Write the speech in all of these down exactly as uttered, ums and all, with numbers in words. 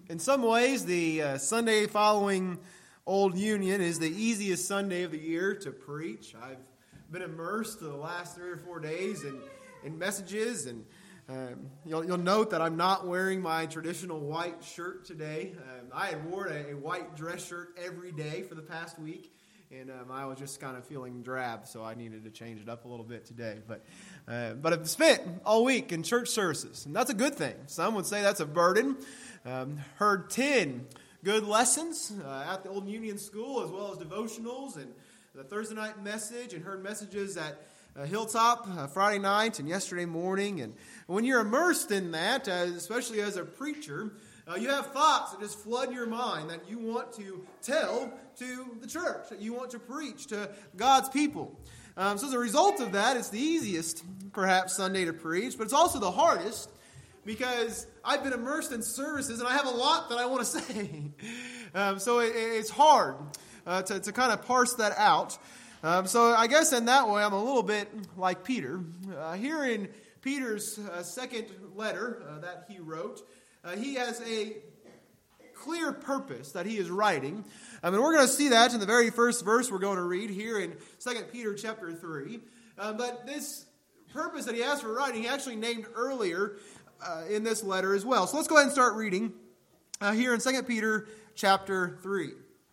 In some ways, the uh, Sunday following Old Union is the easiest Sunday of the year to preach. I've been immersed the last three or four days in, in messages, and um, you'll, you'll note that I'm not wearing my traditional white shirt today. Um, I had worn a, a white dress shirt every day for the past week, and um, I was just kind of feeling drab, so I needed to change it up a little bit today. But uh, but I've spent all week in church services, and that's a good thing. Some would say that's a burden. Um, heard ten good lessons uh, at the Old Union School, as well as devotionals and the Thursday night message, and heard messages at uh, Hilltop uh, Friday night and yesterday morning. And when you're immersed in that, uh, especially as a preacher, uh, you have thoughts that just flood your mind that you want to tell to the church, that you want to preach to God's people. Um, so as a result of that, it's the easiest, perhaps, Sunday to preach, but it's also the hardest, because I've been immersed in services and I have a lot that I want to say. um, so it, it's hard uh, to, to kind of parse that out. Um, so I guess in that way, I'm a little bit like Peter. Uh, here in Peter's uh, second letter uh, that he wrote, uh, he has a clear purpose that he is writing. I mean, we're going to see that in the very first verse we're going to read here in Second Peter chapter three. Um, but this purpose that he has for writing, he actually named earlier Uh, in this letter as well. So let's go ahead and start reading uh, here in Second Peter chapter three.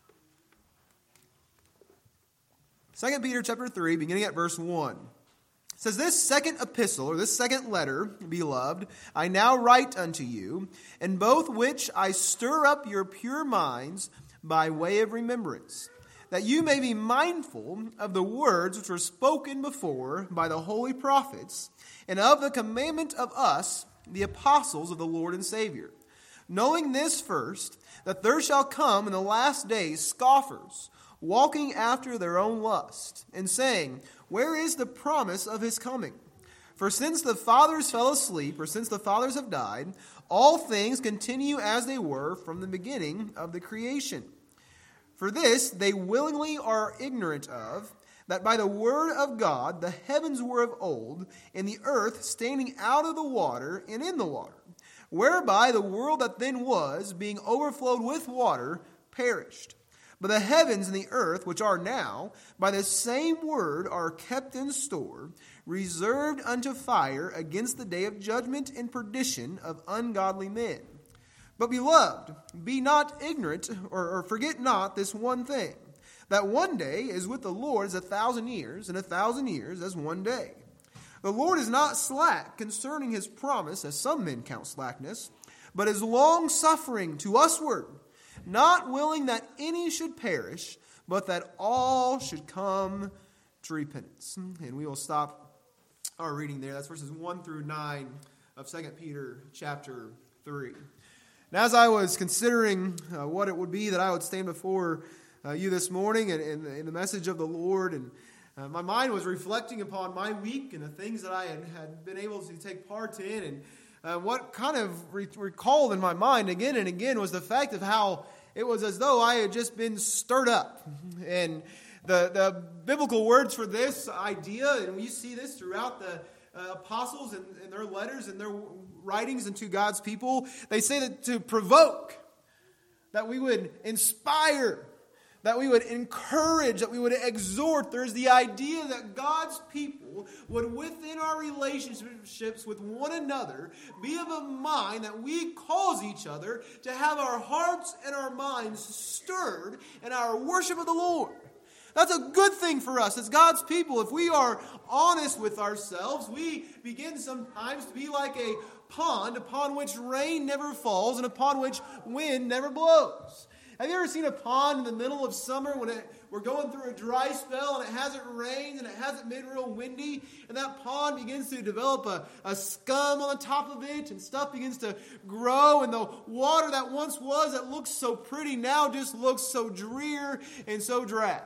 Second Peter chapter three, beginning at verse one. It says, "This second epistle, or this second letter, beloved, I now write unto you, in both which I stir up your pure minds by way of remembrance, that you may be mindful of the words which were spoken before by the holy prophets, and of the commandment of us, the apostles of the Lord and Savior. Knowing this first, that there shall come in the last days scoffers, walking after their own lust, and saying, Where is the promise of his coming? For since the fathers fell asleep, or since the fathers have died, all things continue as they were from the beginning of the creation. For this they willingly are ignorant of, that by the word of God the heavens were of old, and the earth standing out of the water and in the water, whereby the world that then was, being overflowed with water, perished. But the heavens and the earth, which are now, by the same word are kept in store, reserved unto fire against the day of judgment and perdition of ungodly men. But beloved, be not ignorant, or, or forget not this one thing, that one day is with the Lord as a thousand years, and a thousand years as one day. The Lord is not slack concerning his promise, as some men count slackness, but is long-suffering to usward, not willing that any should perish, but that all should come to repentance." And we will stop our reading there. That's verses one through nine of Second Peter chapter three. And as I was considering uh, what it would be that I would stand before Uh, you this morning and in, in, in the message of the Lord, and uh, my mind was reflecting upon my week and the things that I had, had been able to take part in, and uh, what kind of re- recalled in my mind again and again was the fact of how it was as though I had just been stirred up. And the, the biblical words for this idea, and we see this throughout the uh, apostles and, and their letters and their writings into God's people, they say that to provoke, that we would inspire, that we would encourage, that we would exhort. There's the idea that God's people would, within our relationships with one another, be of a mind that we cause each other to have our hearts and our minds stirred in our worship of the Lord. That's a good thing for us as God's people. If we are honest with ourselves, we begin sometimes to be like a pond upon which rain never falls and upon which wind never blows. Have you ever seen a pond in the middle of summer when it, we're going through a dry spell and it hasn't rained and it hasn't been real windy, and that pond begins to develop a, a scum on the top of it, and stuff begins to grow, and the water that once was that looks so pretty now just looks so drear and so drab?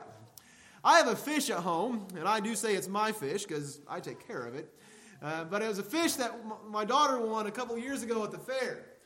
I have a fish at home, and I do say it's my fish because I take care of it, uh, but it was a fish that m- my daughter won a couple years ago at the fair.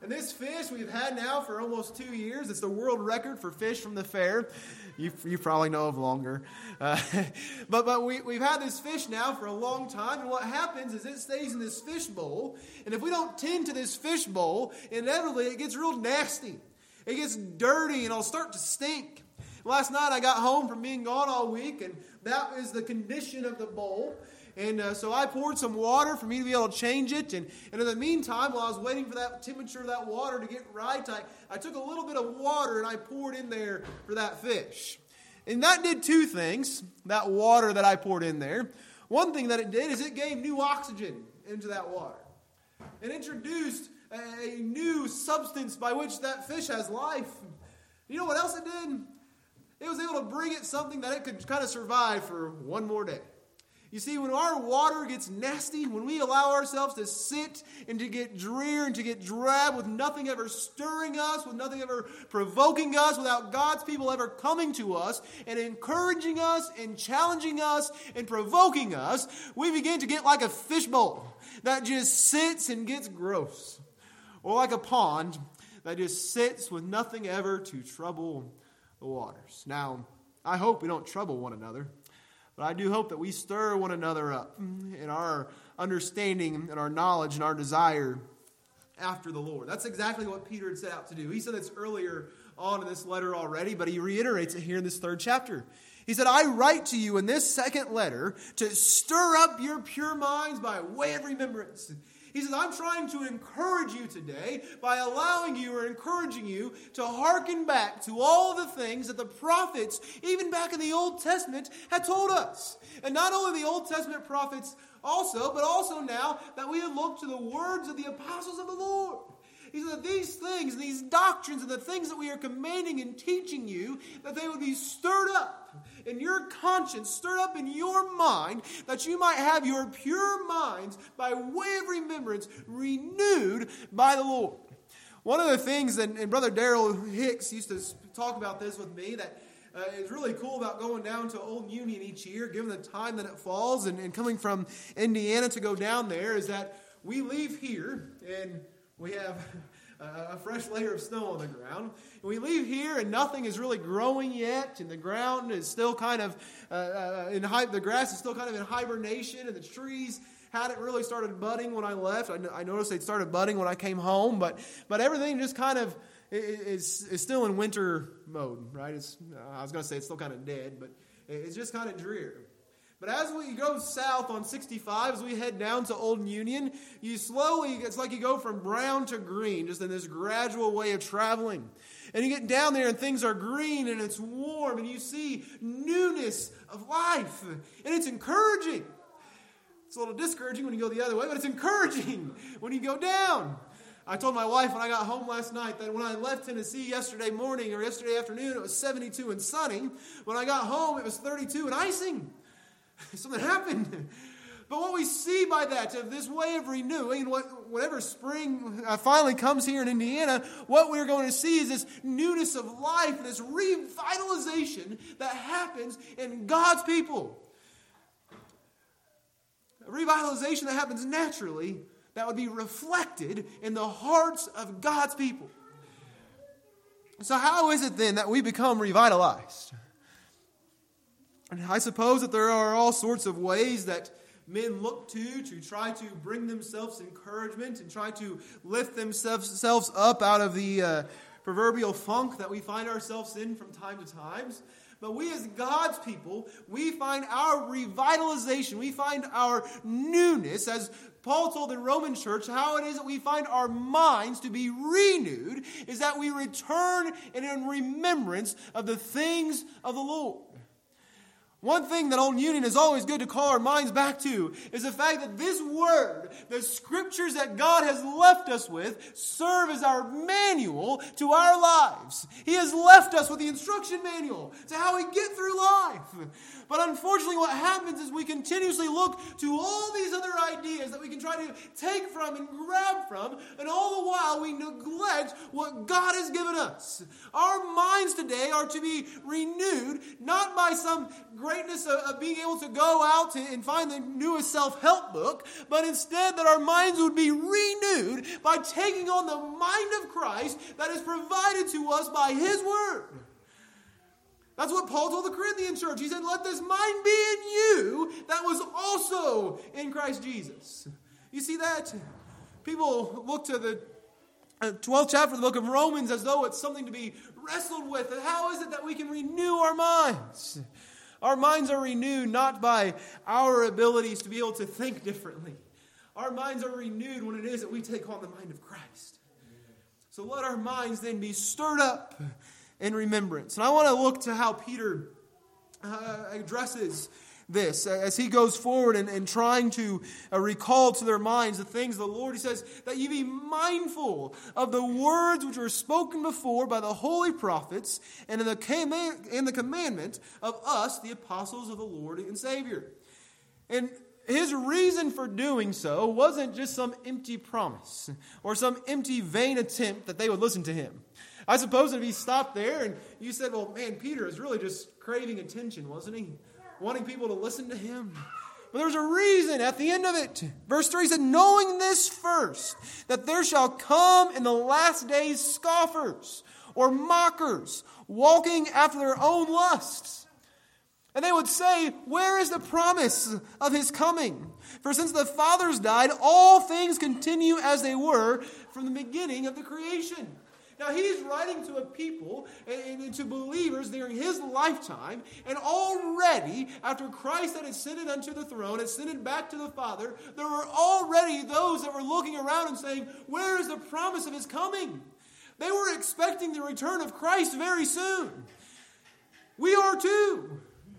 And this fish we've had now for almost two years. It's the world record for fish from the fair. You, you probably know of longer. Uh, but but we, we've had this fish now for a long time. And what happens is it stays in this fish bowl. And if we don't tend to this fish bowl, inevitably it gets real nasty. It gets dirty and it'll start to stink. Last night I got home from being gone all week, and that is the condition of the bowl. And uh, so I poured some water for me to be able to change it. And, and in the meantime, while I was waiting for that temperature of that water to get right, I, I took a little bit of water and I poured in there for that fish. And that did two things, that water that I poured in there. One thing that it did is it gave new oxygen into that water. It introduced a, a new substance by which that fish has life. You know what else it did? It was able to bring it something that it could kind of survive for one more day. You see, when our water gets nasty, when we allow ourselves to sit and to get drear and to get drab with nothing ever stirring us, with nothing ever provoking us, without God's people ever coming to us and encouraging us and challenging us and provoking us, we begin to get like a fishbowl that just sits and gets gross. Or like a pond that just sits with nothing ever to trouble the waters. Now, I hope we don't trouble one another. But I do hope that we stir one another up in our understanding and our knowledge and our desire after the Lord. That's exactly what Peter had set out to do. He said this earlier on in this letter already, but he reiterates it here in this third chapter. He said, I write to you in this second letter to stir up your pure minds by way of remembrance. He says, I'm trying to encourage you today by allowing you or encouraging you to hearken back to all the things that the prophets, even back in the Old Testament, had told us. And not only the Old Testament prophets also, but also now that we have looked to the words of the apostles of the Lord. He said that these things, and these doctrines, and the things that we are commanding and teaching you, that they would be stirred up in your conscience, stirred up in your mind, that you might have your pure minds by way of remembrance renewed by the Lord. One of the things, that, and Brother Darrell Hicks used to talk about this with me, that uh, is really cool about going down to Old Union each year, given the time that it falls, and, and coming from Indiana to go down there, is that we leave here, and we have a fresh layer of snow on the ground. And we leave here and nothing is really growing yet. And the ground is still kind of, uh, uh, in hi- the grass is still kind of in hibernation. And the trees hadn't really started budding when I left. I, I noticed they'd started budding when I came home. But but everything just kind of is, is still in winter mode, right? It's, I was going to say it's still kind of dead, but it's just kind of drear. But as we go south on sixty-five, as we head down to Old Union, you slowly, it's like you go from brown to green, just in this gradual way of traveling. And you get down there and things are green and it's warm and you see newness of life. And it's encouraging. It's a little discouraging when you go the other way, but it's encouraging when you go down. I told my wife when I got home last night that when I left Tennessee yesterday morning or yesterday afternoon, it was seventy-two and sunny. When I got home, it was thirty-two and icing. Something happened. But what we see by that, of this way of renewing, what, whenever spring uh, finally comes here in Indiana, what we're going to see is this newness of life, this revitalization that happens in God's people. A revitalization that happens naturally, that would be reflected in the hearts of God's people. So how is it then that we become revitalized? And I suppose that there are all sorts of ways that men look to to try to bring themselves encouragement and try to lift themselves up out of the uh, proverbial funk that we find ourselves in from time to time. But we as God's people, we find our revitalization, we find our newness, as Paul told the Roman church, how it is that we find our minds to be renewed, is that we return in remembrance of the things of the Lord. One thing that Old Union is always good to call our minds back to is the fact that this word, the scriptures that God has left us with, serve as our manual to our lives. He has left us with the instruction manual to how we get through life. But unfortunately what happens is we continuously look to all these other ideas that we can try to take from and grab from, and all the while we neglect what God has given us. Our minds today are to be renewed not by some great greatness of, of being able to go out and find the newest self-help book, but instead that our minds would be renewed by taking on the mind of Christ that is provided to us by His Word. That's what Paul told the Corinthian church. He said, let this mind be in you that was also in Christ Jesus. You see that? People look to the twelfth chapter of the book of Romans as though it's something to be wrestled with. And how is it that we can renew our minds? Our minds are renewed not by our abilities to be able to think differently. Our minds are renewed when it is that we take on the mind of Christ. So let our minds then be stirred up in remembrance. And I want to look to how Peter uh, addresses this as he goes forward and, and trying to uh, recall to their minds the things of the Lord. He says that you be mindful of the words which were spoken before by the holy prophets and in the, command, in the commandment of us, the apostles of the Lord and Savior. And his reason for doing so wasn't just some empty promise or some empty vain attempt that they would listen to him. I suppose if he stopped there and you said, well, man, Peter is really just craving attention, wasn't he? Wanting people to listen to him. But there's a reason at the end of it. Verse three said, knowing this first, that there shall come in the last days scoffers or mockers, walking after their own lusts. And they would say, where is the promise of his coming? For since the fathers died, all things continue as they were from the beginning of the creation. Now, he's writing to a people and, and to believers during his lifetime, and already, after Christ had ascended unto the throne, ascended back to the Father, there were already those that were looking around and saying, where is the promise of his coming? They were expecting the return of Christ very soon. We are too.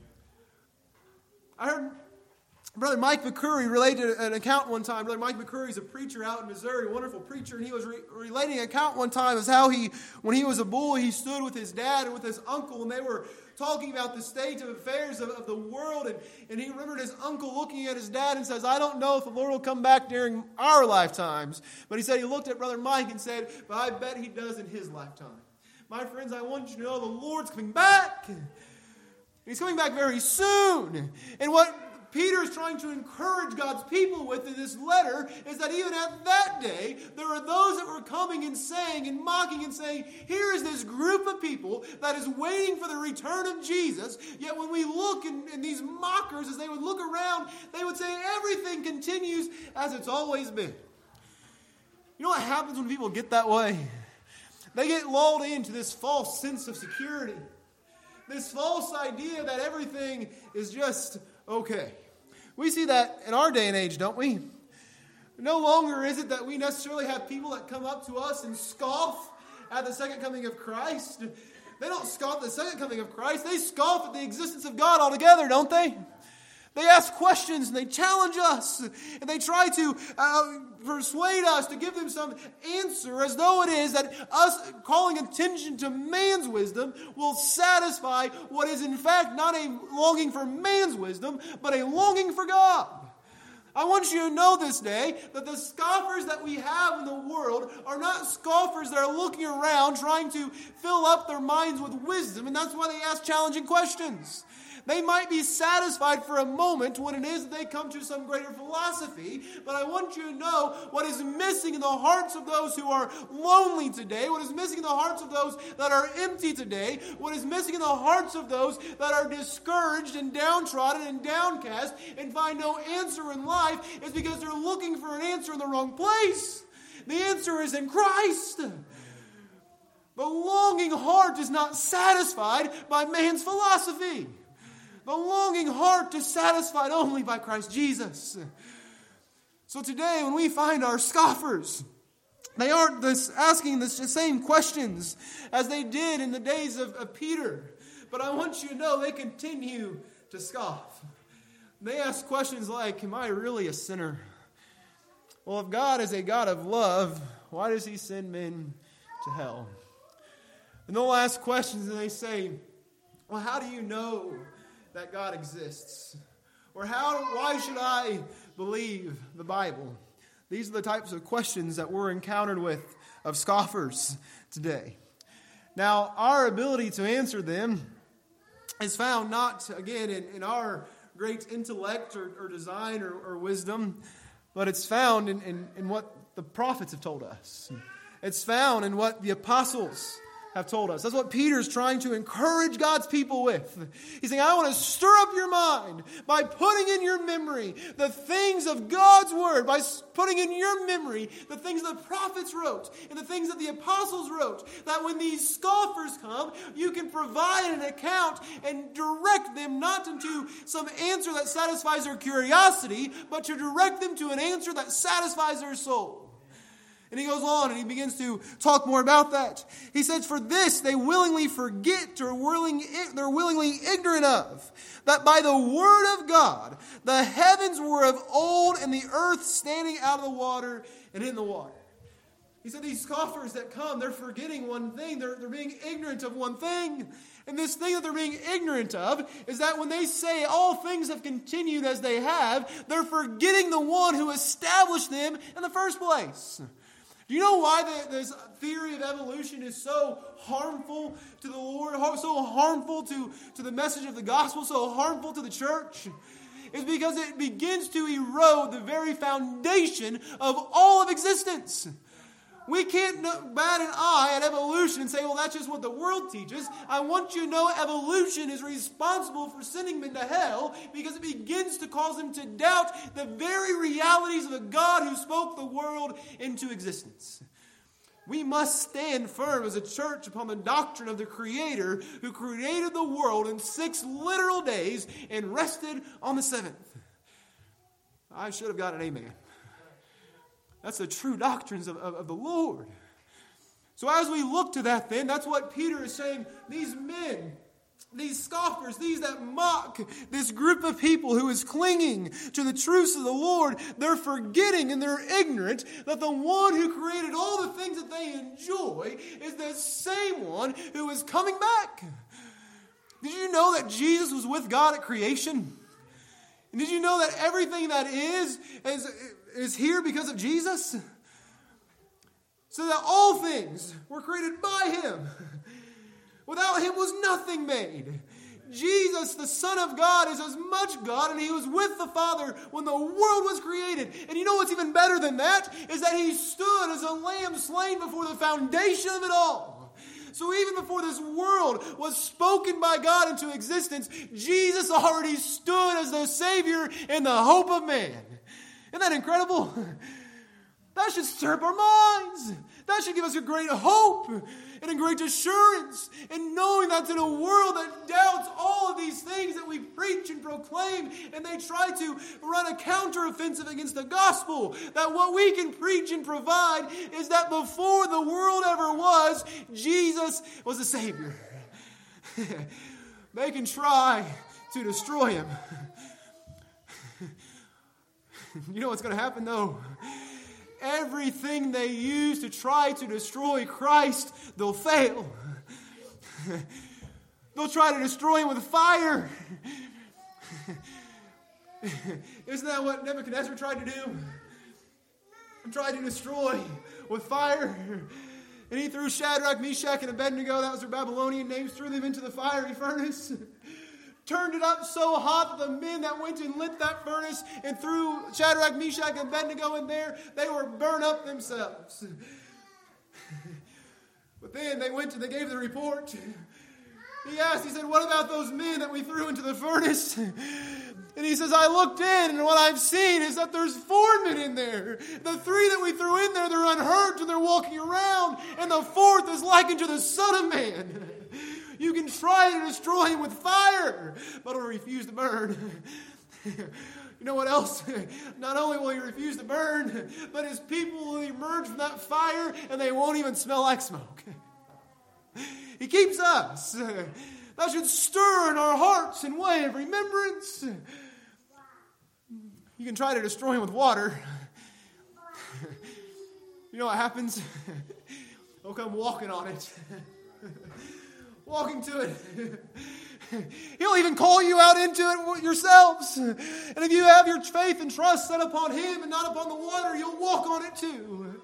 I heard Brother Mike McCurry related an account one time. Brother Mike McCurry is a preacher out in Missouri, a wonderful preacher, and he was re- relating an account one time as how he, when he was a boy, he stood with his dad and with his uncle, and they were talking about the state of affairs of, of the world, and, and he remembered his uncle looking at his dad and says, I don't know if the Lord will come back during our lifetimes. But he said he looked at Brother Mike and said, but I bet he does in his lifetime. My friends, I want you to know the Lord's coming back. He's coming back very soon. And what Peter is trying to encourage God's people with in this letter is that even at that day, there were those that were coming and saying and mocking and saying, here is this group of people that is waiting for the return of Jesus. Yet when we look and, and these mockers, as they would look around, they would say everything continues as it's always been. You know what happens when people get that way? They get lulled into this false sense of security. This false idea that everything is just okay. We see that in our day and age, don't we? No longer is it that we necessarily have people that come up to us and scoff at the second coming of Christ. They don't scoff at the second coming of Christ. They scoff at the existence of God altogether, don't they? They ask questions and they challenge us. And they try to uh, persuade us to give them some answer as though it is that us calling attention to man's wisdom will satisfy what is in fact not a longing for man's wisdom, but a longing for God. I want you to know this day that the scoffers that we have in the world are not scoffers that are looking around trying to fill up their minds with wisdom, and that's why they ask challenging questions. They might be satisfied for a moment when it is that they come to some greater philosophy, but I want you to know what is missing in the hearts of those who are lonely today, what is missing in the hearts of those that are empty today, what is missing in the hearts of those that are discouraged and downtrodden and downcast and find no answer in life is because they're looking for an answer in the wrong place. The answer is in Christ. The longing heart is not satisfied by man's philosophy. The longing heart is satisfied only by Christ Jesus. So today, when we find our scoffers, they aren't this, asking the same questions as they did in the days of, of Peter. But I want you to know they continue to scoff. They ask questions like, am I really a sinner? Well, if God is a God of love, why does he send men to hell? And they'll ask questions and they say, well, how do you know that God exists? Or how, why should I believe the Bible? These are the types of questions that we're encountered with of scoffers today. Now, our ability to answer them is found not, again, in, in our great intellect or, or design or, or wisdom, but it's found in, in, in what the prophets have told us. It's found in what the apostles have told us. That's what Peter's trying to encourage God's people with. He's saying, I want to stir up your mind by putting in your memory the things of God's Word, by putting in your memory the things the prophets wrote and the things that the apostles wrote, that when these scoffers come, you can provide an account and direct them not into some answer that satisfies their curiosity, but to direct them to an answer that satisfies their soul. And he goes on and he begins to talk more about that. He says, for this they willingly forget or willing, they're willingly ignorant of, that by the word of God the heavens were of old and the earth standing out of the water and in the water. He said these scoffers that come, they're forgetting one thing. They're, they're being ignorant of one thing. And this thing that they're being ignorant of is that when they say all things have continued as they have, they're forgetting the one who established them in the first place. Do you know why the, this theory of evolution is so harmful to the Lord, so harmful to, to the message of the gospel, so harmful to the church? It's because it begins to erode the very foundation of all of existence. We can't bat an eye at evolution and say, well, that's just what the world teaches. I want you to know evolution is responsible for sending men to hell because it begins to cause them to doubt the very realities of the God who spoke the world into existence. We must stand firm as a church upon the doctrine of the Creator who created the world in six literal days and rested on the seventh. I should have got an amen. That's the true doctrines of, of, of the Lord. So as we look to that then, that's what Peter is saying. These men, these scoffers, these that mock this group of people who is clinging to the truths of the Lord, they're forgetting and they're ignorant that the one who created all the things that they enjoy is the same one who is coming back. Did you know that Jesus was with God at creation? And did you know that everything that is is... is here because of Jesus? So that all things were created by Him. Without Him was nothing made. Jesus, the Son of God, is as much God, and He was with the Father when the world was created. And you know what's even better than that? Is that He stood as a lamb slain before the foundation of it all. So even before this world was spoken by God into existence, Jesus already stood as the Savior and the hope of man. Isn't that incredible? That should stir up our minds. That should give us a great hope and a great assurance in knowing that in a world that doubts all of these things that we preach and proclaim, and they try to run a counteroffensive against the gospel, that what we can preach and provide is that before the world ever was, Jesus was the Savior. They can try to destroy Him. You know what's going to happen though? Everything they use to try to destroy Christ, they'll fail. They'll try to destroy Him with fire. Isn't that what Nebuchadnezzar tried to do? He tried to destroy with fire. And he threw Shadrach, Meshach, and Abednego, that was their Babylonian names, threw them into the fiery furnace. Turned it up so hot that the men that went and lit that furnace and threw Shadrach, Meshach, and Abednego in there, they were burned up themselves. But then they went and they gave the report. He asked, he said, what about those men that we threw into the furnace? And he says, I looked in, and what I've seen is that there's four men in there. The three that we threw in there, they're unhurt and they're walking around. And the fourth is likened to the Son of Man. You can try to destroy Him with fire, but it'll refuse to burn. You know what else? Not only will He refuse to burn, but His people will emerge from that fire and they won't even smell like smoke. He keeps us. That should stir in our hearts in way of remembrance. You can try to destroy Him with water. You know what happens? He'll come walking on it. Walking to it. He'll even call you out into it yourselves. And if you have your faith and trust set upon Him and not upon the water, you'll walk on it too.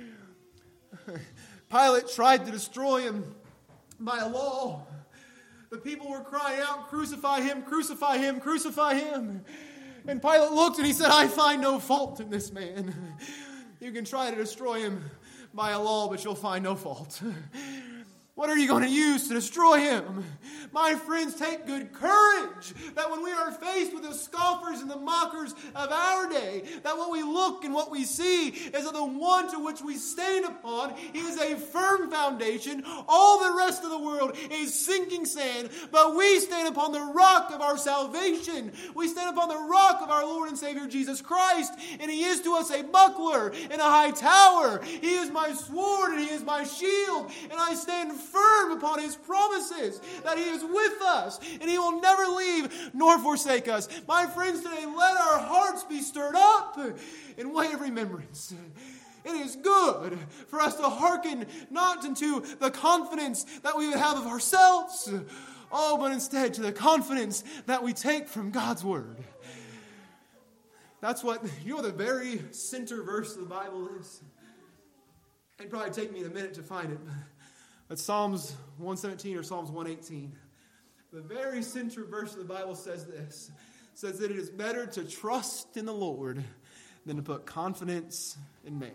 Pilate tried to destroy Him by a law The people were crying out, "Crucify him, crucify him, crucify him." And Pilate looked and he said, "I find no fault in this man. You can try to destroy him by a law, but you'll find no fault. What are you going to use to destroy him?" My friends, take good courage that when we are faced with the scoffers and the mockers of our day, that what we look and what we see is of the one to which we stand upon. He is a firm foundation. All the rest of the world is sinking sand, but we stand upon the rock of our salvation. We stand upon the rock of our Lord and Savior Jesus Christ, and He is to us a buckler and a high tower. He is my sword and He is my shield, and I stand firm upon His promises that He is with us and He will never leave nor forsake us. My friends, today let our hearts be stirred up in way of remembrance. It is good for us to hearken not unto the confidence that we would have of ourselves, oh, but instead to the confidence that we take from God's Word. That's what, you know what the very center verse of the Bible is? It'd probably take me a minute to find it. But Psalms one seventeen or Psalms one eighteen. The very center verse of the Bible says this. It says that it is better to trust in the Lord than to put confidence in man.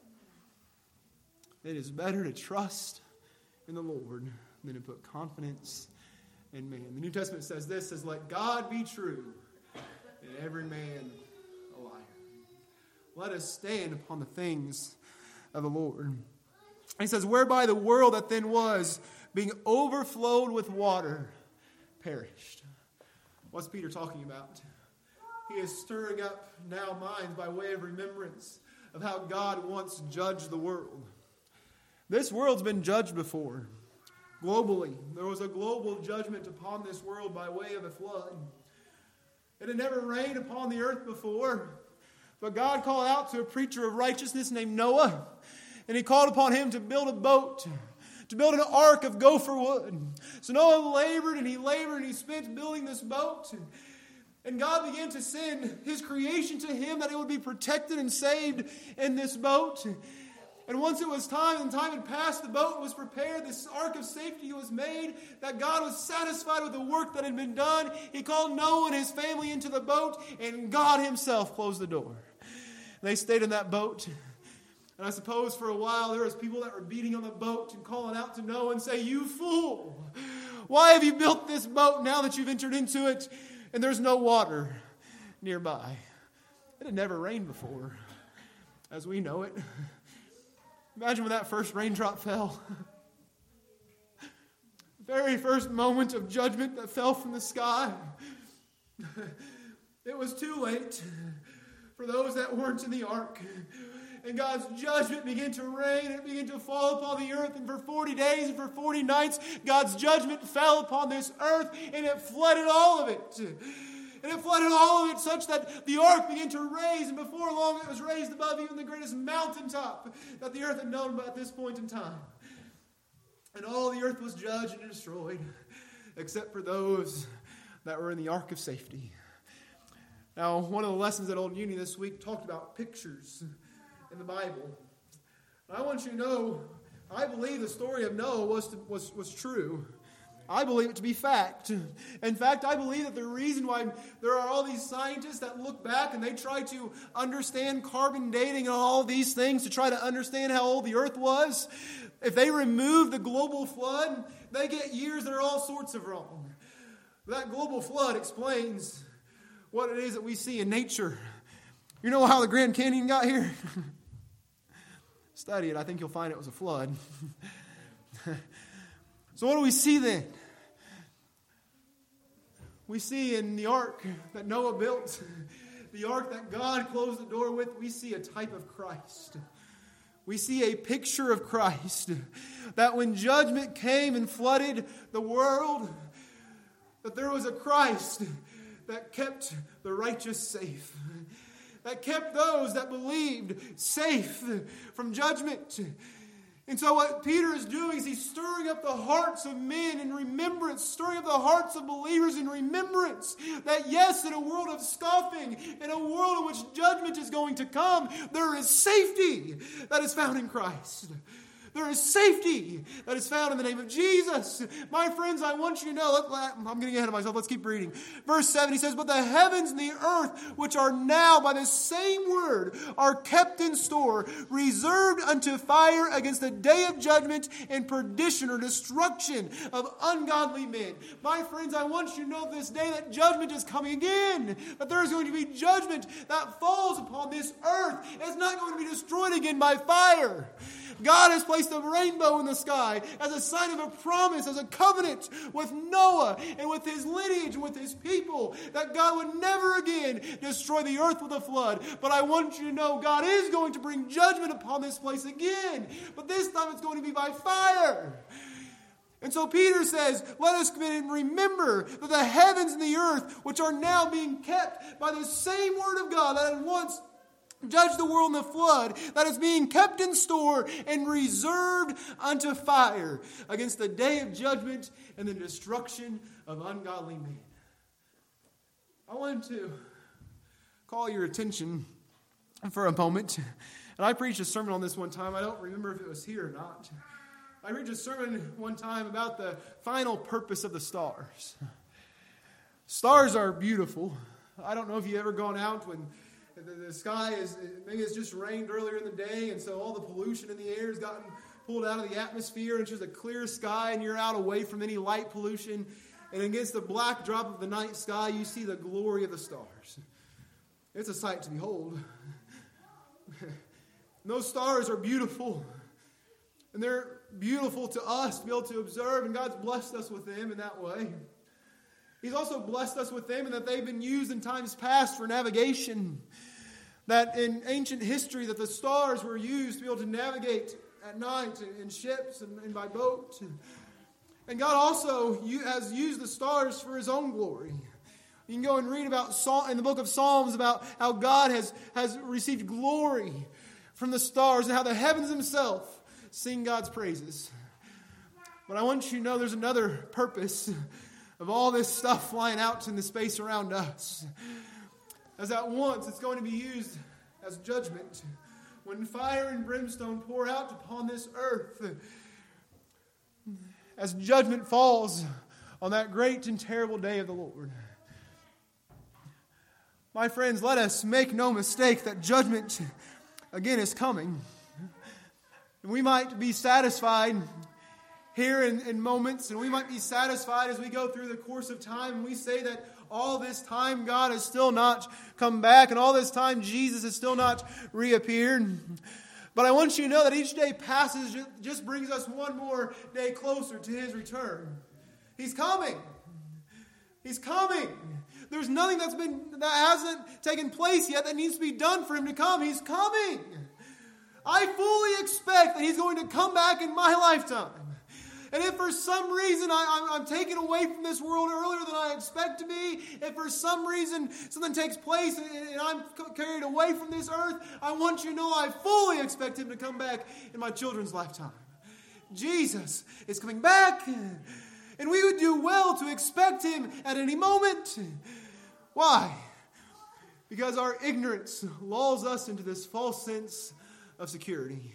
It is better to trust in the Lord than to put confidence in man. The New Testament says this, says, "Let God be true and every man a liar." Let us stand upon the things of the Lord. He says, "Whereby the world that then was, being overflowed with water, perished." What's Peter talking about? He is stirring up now minds by way of remembrance of how God once judged the world. This world's been judged before. Globally, there was a global judgment upon this world by way of a flood. It had never rained upon the earth before, but God called out to a preacher of righteousness named Noah, and He called upon him to build a boat, to build an ark of gopher wood. So Noah labored and he labored and he spent building this boat. And God began to send His creation to him that it would be protected and saved in this boat. And once it was time and time had passed, the boat was prepared, this ark of safety was made, that God was satisfied with the work that had been done. He called Noah and his family into the boat, and God Himself closed the door. They stayed in that boat. And I suppose for a while there was people that were beating on the boat and calling out to Noah and say, "You fool! Why have you built this boat now that you've entered into it and there's no water nearby?" It had never rained before, as we know it. Imagine when that first raindrop fell. The very first moment of judgment that fell from the sky. It was too late for those that weren't in the ark. And God's judgment began to rain, and it began to fall upon the earth. And for forty days and for forty nights, God's judgment fell upon this earth, and it flooded all of it. And it flooded all of it such that the ark began to raise, and before long it was raised above even the greatest mountaintop that the earth had known at this point in time. And all the earth was judged and destroyed, except for those that were in the ark of safety. Now, one of the lessons at Old Uni this week talked about pictures in the Bible. And I want you to know, I believe the story of Noah was, to, was, was true. I believe it to be fact. In fact, I believe that the reason why there are all these scientists that look back and they try to understand carbon dating and all these things to try to understand how old the earth was, if they remove the global flood, they get years that are all sorts of wrong. That global flood explains what it is that we see in nature. You know how the Grand Canyon got here? Study it. I think you'll find it was a flood. So what do we see then? We see in the ark that Noah built, the ark that God closed the door with, we see a type of Christ. We see a picture of Christ. That when judgment came and flooded the world, that there was a Christ that kept the righteous safe. That kept those that believed safe from judgment. And so what Peter is doing is he's stirring up the hearts of men in remembrance, stirring up the hearts of believers in remembrance that yes, in a world of scoffing, in a world in which judgment is going to come, there is safety that is found in Christ. There is safety that is found in the name of Jesus. My friends, I want you to know, let, I'm getting ahead of myself, let's keep reading. Verse seven, he says, but the heavens and the earth, which are now by the same word, are kept in store, reserved unto fire against the day of judgment and perdition or destruction of ungodly men. My friends, I want you to know this day that judgment is coming again. That there is going to be judgment that falls upon this earth. It's not going to be destroyed again by fire. God has placed a rainbow in the sky as a sign of a promise, as a covenant with Noah and with his lineage and with his people, that God would never again destroy the earth with a flood. But I want you to know God is going to bring judgment upon this place again. But this time it's going to be by fire. And so Peter says, let us remember that the heavens and the earth, which are now being kept by the same word of God that had once judge the world in the flood, that is being kept in store and reserved unto fire against the day of judgment and the destruction of ungodly men. I wanted to call your attention for a moment. And I preached a sermon on this one time. I don't remember if it was here or not. I preached a sermon one time about the final purpose of the stars. Stars are beautiful. I don't know if you've ever gone out when The, the sky is, maybe it's just rained earlier in the day, and so all the pollution in the air has gotten pulled out of the atmosphere, and it's just a clear sky, and you're out away from any light pollution. And against the black drop of the night sky, you see the glory of the stars. It's a sight to behold. Those stars are beautiful, and they're beautiful to us to be able to observe, and God's blessed us with them in that way. He's also blessed us with them in that they've been used in times past for navigation. That in ancient history that the stars were used to be able to navigate at night in ships and, and by boat. And God also has used the stars for His own glory. You can go and read about in the book of Psalms about how God has, has received glory from the stars and how the heavens themselves sing God's praises. But I want you to know there's another purpose of all this stuff flying out in the space around us. As at once it's going to be used as judgment. When fire and brimstone pour out upon this earth, as judgment falls on that great and terrible day of the Lord. My friends, let us make no mistake that judgment again is coming. And we might be satisfied here in, in moments, and we might be satisfied as we go through the course of time, and we say that all this time God has still not come back, and all this time Jesus has still not reappeared. But I want you to know that each day passes just brings us one more day closer to His return. He's coming. He's coming. There's nothing that's been that hasn't taken place yet that needs to be done for Him to come. He's coming. I fully expect that He's going to come back in my lifetime. And if for some reason I, I'm, I'm taken away from this world earlier than I expect to be, if for some reason something takes place and, and I'm carried away from this earth, I want you to know I fully expect Him to come back in my children's lifetime. Jesus is coming back, and we would do well to expect Him at any moment. Why? Because our ignorance lulls us into this false sense of security.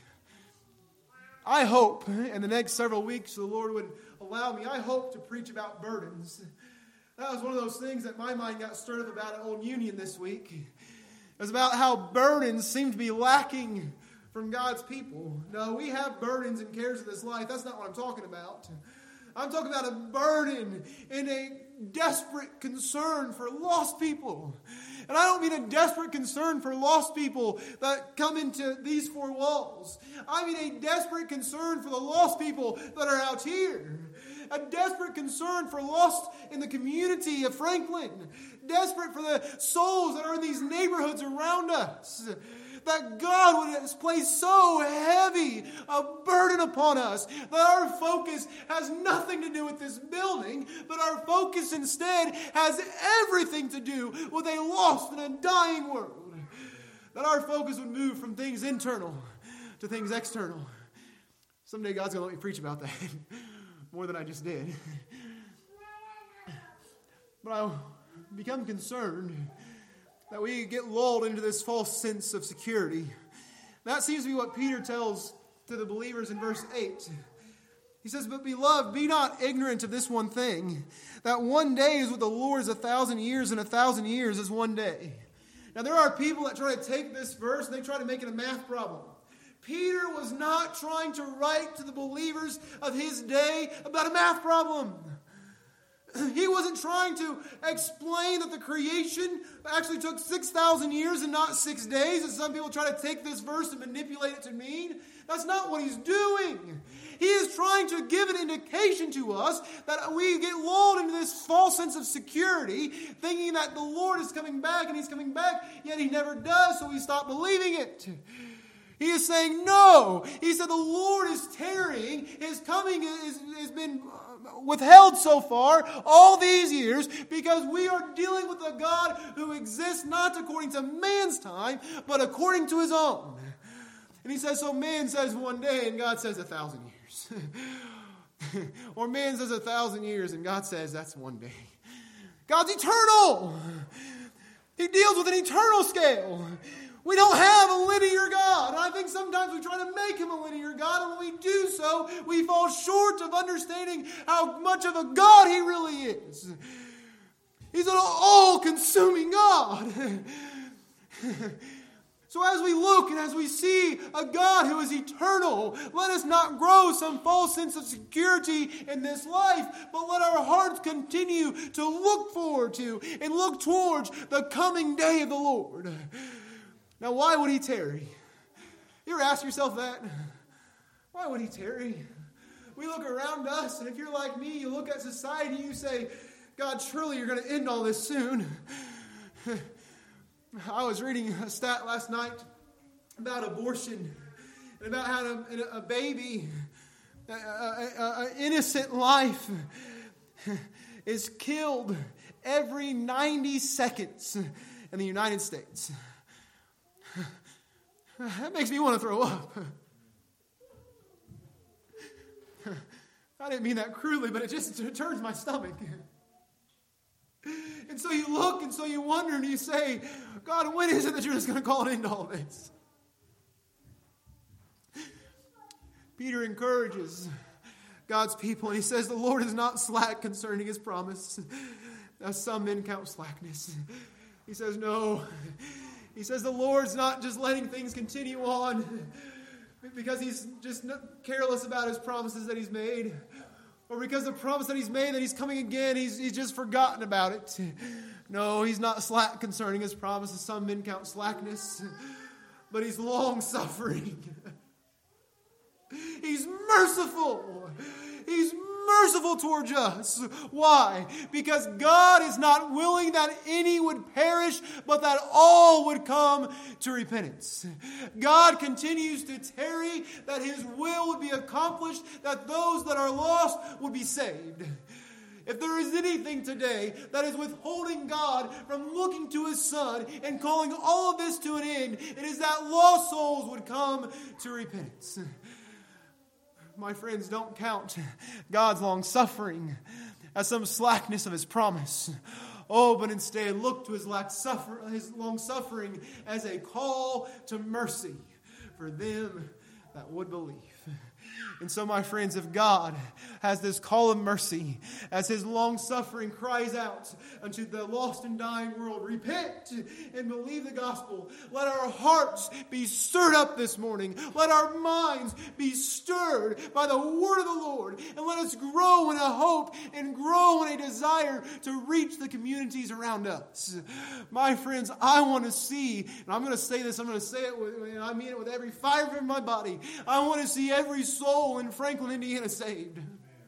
I hope in the next several weeks the Lord would allow me, I hope to preach about burdens. That was one of those things that my mind got stirred up about at Old Union this week. It was about how burdens seem to be lacking from God's people. No, we have burdens and cares of this life. That's not what I'm talking about. I'm talking about a burden and a desperate concern for lost people. And I don't mean a desperate concern for lost people that come into these four walls. I mean a desperate concern for the lost people that are out here. A desperate concern for lost in the community of Franklin. Desperate for the souls that are in these neighborhoods around us. That God would place so heavy a burden upon us that our focus has nothing to do with this building, but our focus instead has everything to do with a lost and a dying world. That our focus would move from things internal to things external. Someday God's going to let me preach about that more than I just did. But I become concerned that we get lulled into this false sense of security. That seems to be what Peter tells to the believers in verse eight. He says, "But beloved, be not ignorant of this one thing, that one day is with the Lord as a thousand years, and a thousand years is one day." Now there are people that try to take this verse and they try to make it a math problem. Peter was not trying to write to the believers of his day about a math problem. He wasn't trying to explain that the creation actually took six thousand years and not six days, as some people try to take this verse and manipulate it to mean. That's not what he's doing. He is trying to give an indication to us that we get lulled into this false sense of security, thinking that the Lord is coming back and he's coming back, yet he never does, so we stop believing it. He is saying no. He said the Lord is tarrying. His coming is, has been withheld so far all these years because we are dealing with a God who exists not according to man's time, but according to his own. And he says, so man says one day and God says a thousand years. Or man says a thousand years and God says that's one day. God's eternal. He deals with an eternal scale. We don't have a linear God. And I think sometimes we try to make him a linear God, and when we do so, we fall short of understanding how much of a God he really is. He's an all-consuming God. So as we look and as we see a God who is eternal, let us not grow some false sense of security in this life, but let our hearts continue to look forward to and look towards the coming day of the Lord. Now, why would he tarry? You ever ask yourself that? Why would he tarry? We look around us, and if you're like me, you look at society, you say, God, surely you're going to end all this soon. I was reading a stat last night about abortion and about how a, a baby, an innocent life, is killed every ninety seconds in the United States. That makes me want to throw up. I didn't mean that crudely, but it just it turns my stomach. And so you look and so you wonder and you say, God, when is it that you're just going to call an end to all this? Peter encourages God's people and he says, the Lord is not slack concerning his promise, as some men count slackness. He says, no. He says the Lord's not just letting things continue on because he's just careless about his promises that he's made, or because the promise that he's made that he's coming again, he's, he's just forgotten about it. No, he's not slack concerning his promises. Some men count slackness, but he's long-suffering. He's merciful. He's merciful towards us. Why? Because God is not willing that any would perish, but that all would come to repentance. God continues to tarry that his will would be accomplished, that those that are lost would be saved. If there is anything today that is withholding God from looking to his Son and calling all of this to an end, it is that lost souls would come to repentance. My friends, don't count God's long-suffering as some slackness of his promise. Oh, but instead look to his, his long-suffering as a call to mercy for them that would believe. And so, my friends, if God has this call of mercy, as his long-suffering cries out unto the lost and dying world, repent and believe the gospel, let our hearts be stirred up this morning. Let our minds be stirred by the word of the Lord. And let us grow in a hope and grow in a desire to reach the communities around us. My friends, I want to see, and I'm going to say this, I'm going to say it, with, and I mean it with every fiber in my body. I want to see every soul in Franklin, Indiana saved.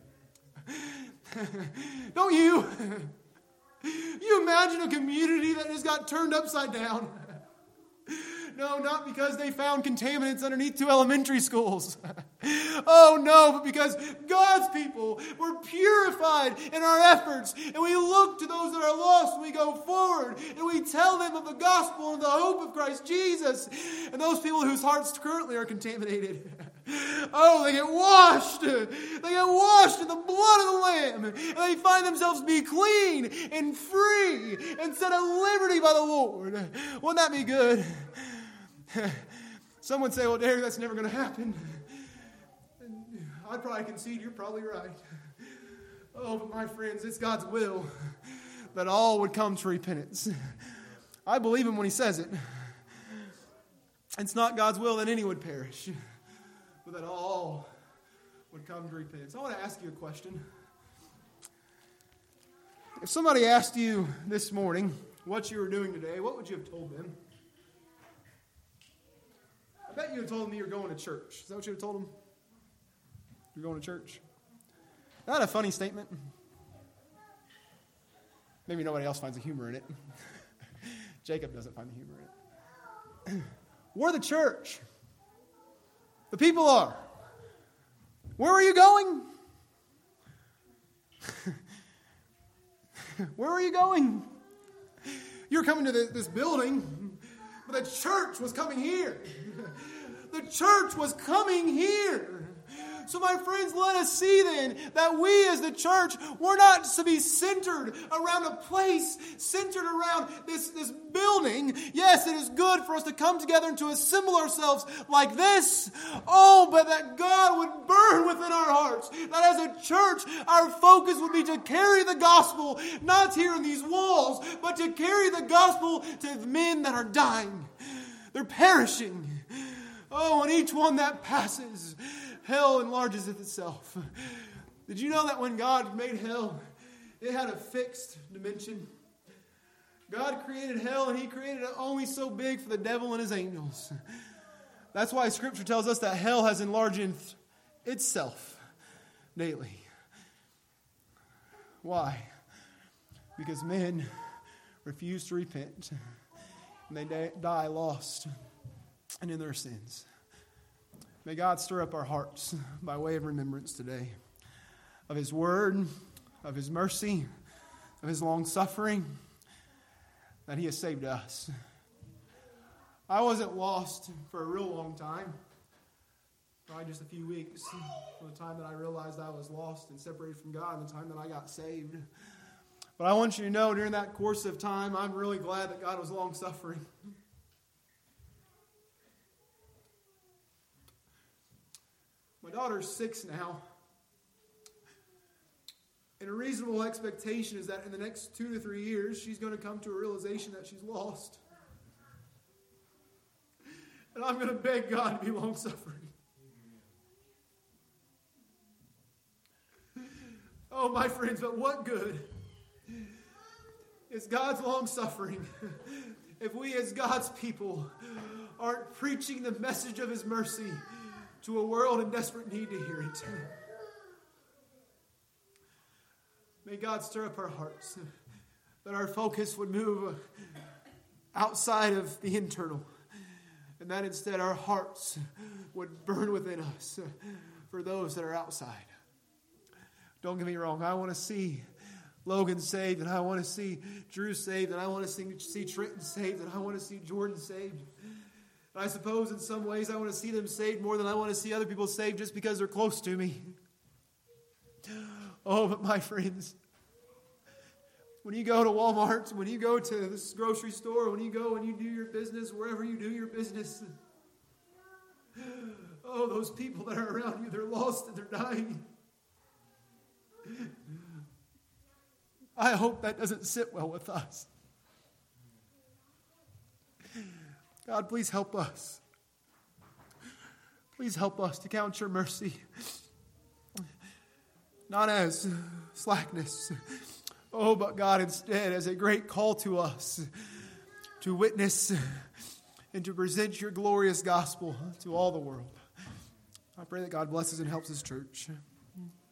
Don't you? You imagine a community that just got turned upside down? No, not because they found contaminants underneath two elementary schools. Oh no, but because God's people were purified in our efforts, and we look to those that are lost, and we go forward, and we tell them of the gospel and the hope of Christ Jesus, and those people whose hearts currently are contaminated. Oh, they get washed. They get washed in the blood of the Lamb, and they find themselves to be clean and free and set at liberty by the Lord. Wouldn't that be good? Some would say, well, Derek, that's never going to happen. I'd probably concede you're probably right. Oh, but my friends, it's God's will that all would come to repentance. I believe him when he says it. It's not God's will that any would perish, but that all would come to repentance. I want to ask you a question. If somebody asked you this morning what you were doing today, what would you have told them? I bet you would have told them you were going to church. Is that what you would have told them? You're going to church? Is that a funny statement? Maybe nobody else finds the humor in it. Jacob doesn't find the humor in it. We're the church. The people are. Where are you going? Where are you going? You're coming to the, this building, but the church was coming here. The church was coming here. So my friends, let us see then that we as the church, we're not to be centered around a place, centered around this, this building. Yes, it is good for us to come together and to assemble ourselves like this. Oh, but that God would burn within our hearts. That as a church, our focus would be to carry the gospel, not here in these walls, but to carry the gospel to men that are dying. They're perishing. Oh, and each one that passes, hell enlarges itself. Did you know that when God made hell, it had a fixed dimension? God created hell, and he created it only so big for the devil and his angels. That's why Scripture tells us that hell has enlarged in itself daily. Why? Because men refuse to repent, and they die lost and in their sins. May God stir up our hearts by way of remembrance today of his word, of his mercy, of his long suffering, that he has saved us. I wasn't lost for a real long time, probably just a few weeks, from the time that I realized I was lost and separated from God and the time that I got saved. But I want you to know, during that course of time, I'm really glad that God was long suffering. My daughter's six now. And a reasonable expectation is that in the next two to three years, she's going to come to a realization that she's lost. And I'm going to beg God to be long-suffering. Oh, my friends, but what good is God's long-suffering if we as God's people aren't preaching the message of his mercy to a world in desperate need to hear it? May God stir up our hearts, that our focus would move outside of the internal, and that instead our hearts would burn within us for those that are outside. Don't get me wrong, I want to see Logan saved, and I want to see Drew saved, and I want to see, see Trenton saved, and I want to see Jordan saved. And I suppose in some ways I want to see them saved more than I want to see other people saved just because they're close to me. Oh, but my friends, when you go to Walmart, when you go to this grocery store, when you go and you do your business, wherever you do your business, oh, those people that are around you, they're lost and they're dying. I hope that doesn't sit well with us. God, please help us. Please help us to count your mercy not as slackness, oh, but God, instead as a great call to us to witness and to present your glorious gospel to all the world. I pray that God blesses and helps his church.